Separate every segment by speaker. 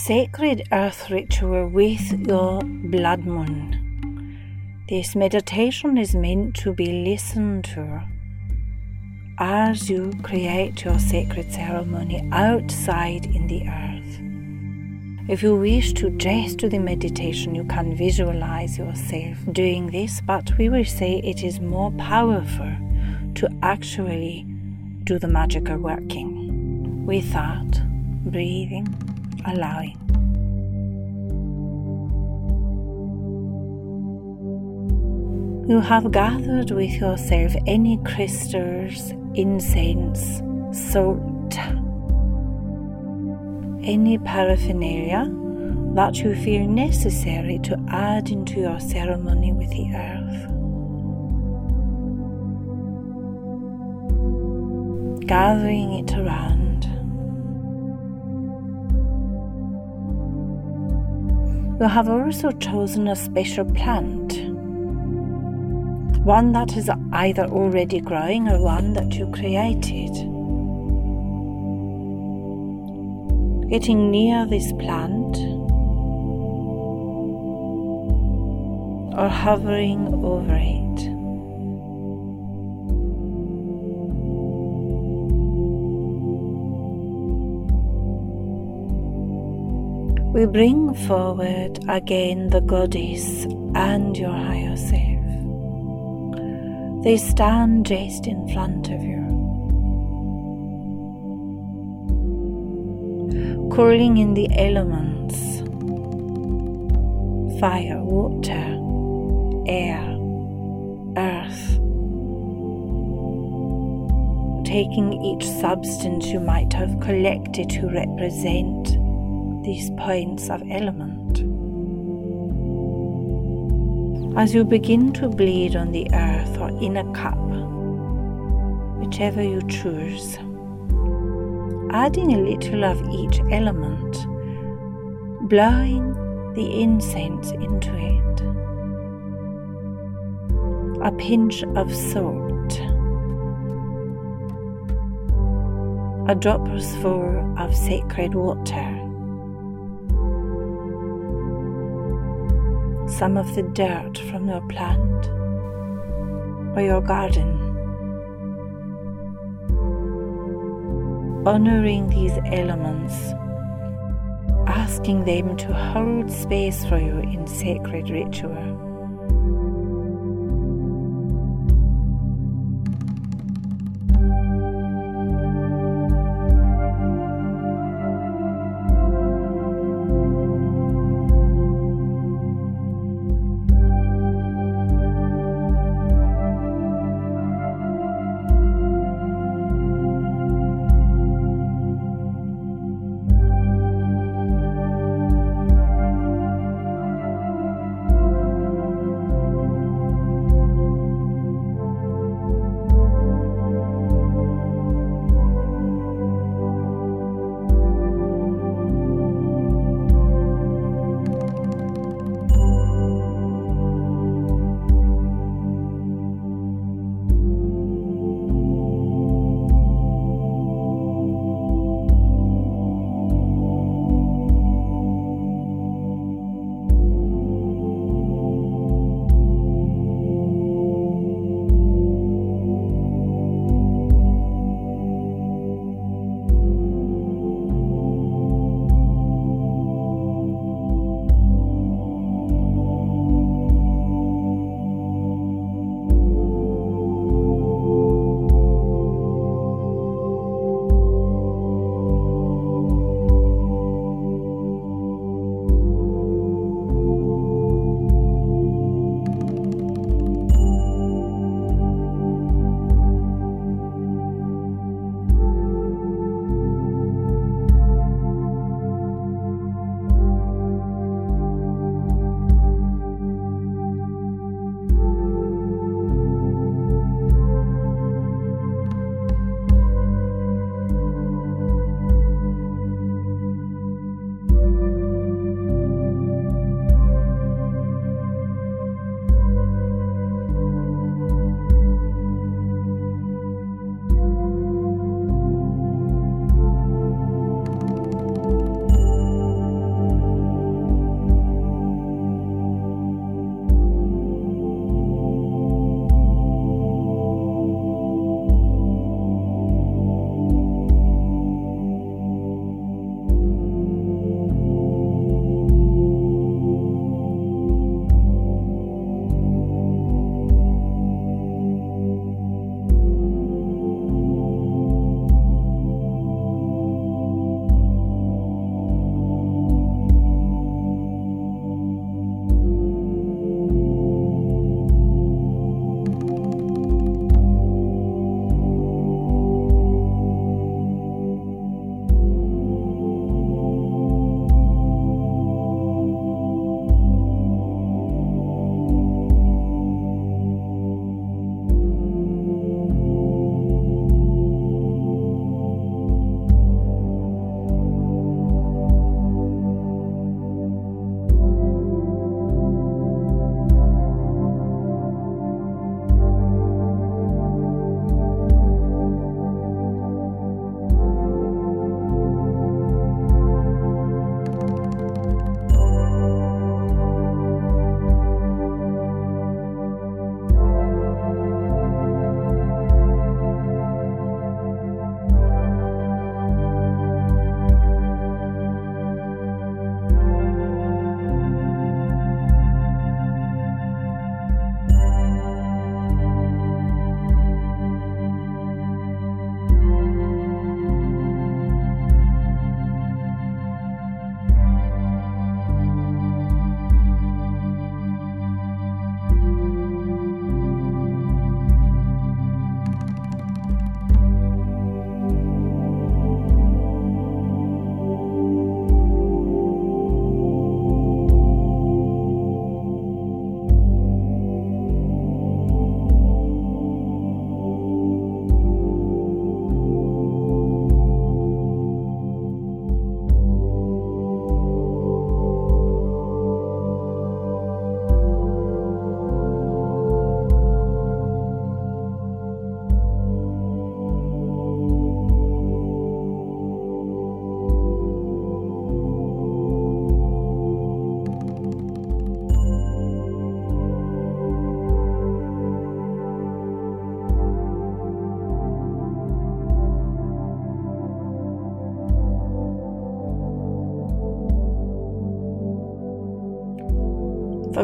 Speaker 1: sacred earth ritual with your blood moon. This meditation is meant to be listened to as you create your sacred ceremony outside in the earth. If you wish to dress to the meditation, you can visualize yourself doing this, but we will say it is more powerful to actually do the magical working. With that, breathing, allowing. You have gathered with yourself any crystals, incense, salt, any paraphernalia that you feel necessary to add into your ceremony with the earth. Gathering it around. You have also chosen a special plant, one that is either already growing or one that you created. Getting near this plant or hovering over it. We bring forward again the goddess and your higher self. They stand just in front of you, calling in the elements: fire, water, air, earth, taking each substance you might have collected to represent these points of element. As you begin to bleed on the earth or in a cup, whichever you choose, adding a little of each element, blowing the incense into it, a pinch of salt, a dropperful of sacred water, some of the dirt from your plant or your garden. Honoring these elements, asking them to hold space for you in sacred ritual.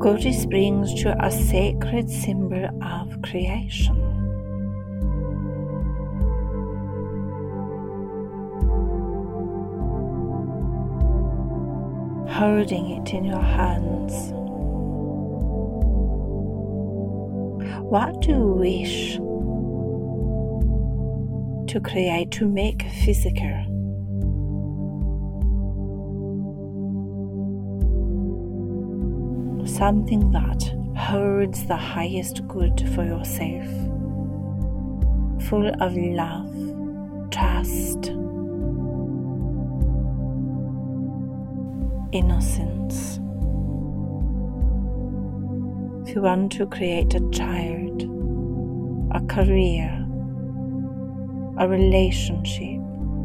Speaker 1: goddess brings you a sacred symbol of creation. Holding it in your hands. What do you wish to create, to make physical? Something that holds the highest good for yourself, full of love, trust, innocence. If you want to create a child, a career, a relationship,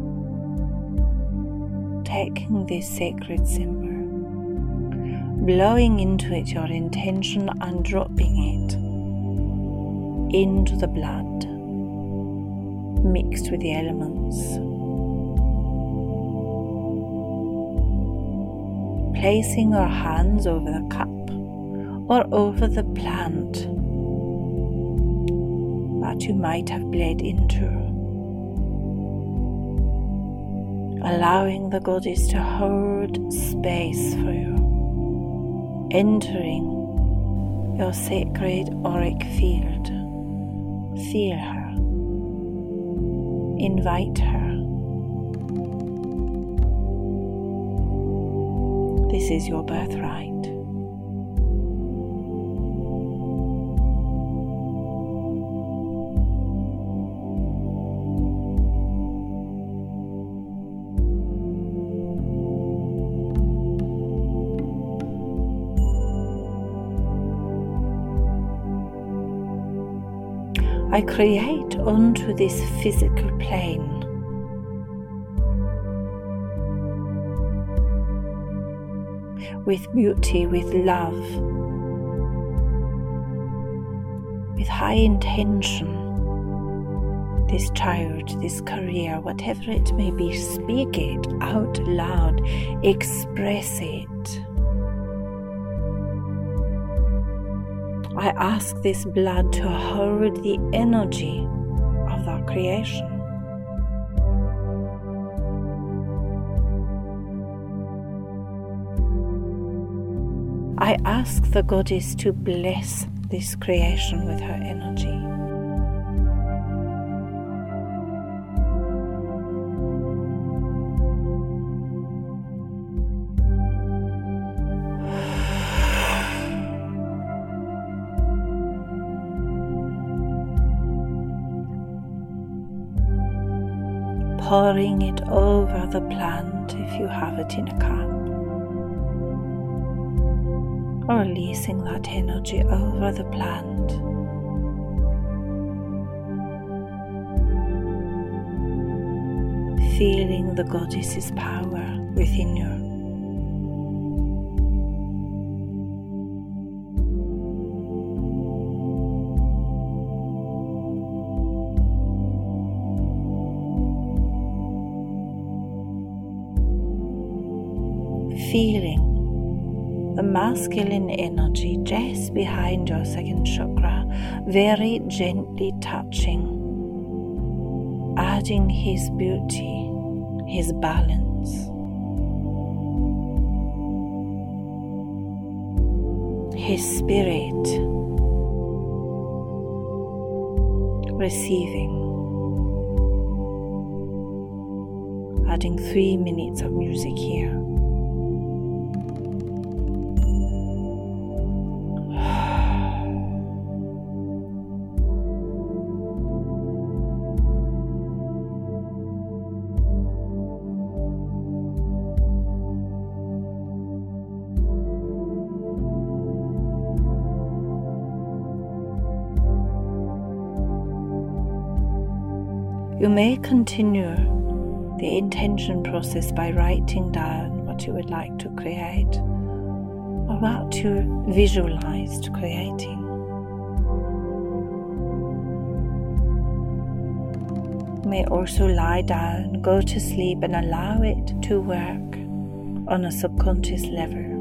Speaker 1: taking this sacred symbol, blowing into it your intention and dropping it into the blood, mixed with the elements. Placing your hands over the cup or over the plant that you might have bled into, allowing the goddess to hold space for you, entering your sacred auric field. Feel her, invite her. This is your birthright. I create onto this physical plane with beauty, with love, with high intention, this child, this career, whatever it may be, speak it out loud, express it. I ask this blood to hold the energy of that creation. I ask the goddess to bless this creation with her energy. Pouring it over the plant if you have it in a cup, or releasing that energy over the plant. Feeling the goddess's power within you. Feeling the masculine energy just behind your second chakra, very gently touching, adding his beauty, his balance. His spirit receiving, adding 3 minutes of music here. You may continue the intention process by writing down what you would like to create or what you visualized creating. You may also lie down, go to sleep, and allow it to work on a subconscious level.